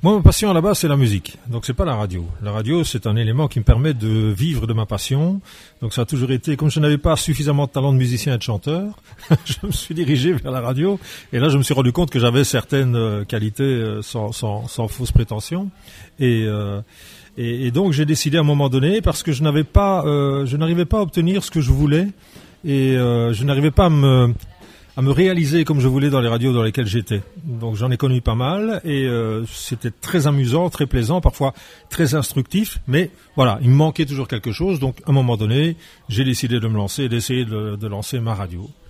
Moi, ma passion à la base, c'est la musique. Donc, c'est pas la radio. La radio, c'est un élément qui me permet de vivre de ma passion. Donc, ça a toujours été, comme je n'avais pas suffisamment de talent de musicien et de chanteur, je me suis dirigé vers la radio. Et là, je me suis rendu compte que j'avais certaines qualités sans fausse prétention. Et donc, j'ai décidé à un moment donné, parce que je n'arrivais pas à obtenir ce que je voulais. Et je n'arrivais pas à me réaliser comme je voulais dans les radios dans lesquelles j'étais. Donc j'en ai connu pas mal et c'était très amusant, très plaisant, parfois très instructif, mais voilà, il me manquait toujours quelque chose. Donc à un moment donné, j'ai décidé de me lancer et d'essayer de lancer ma radio.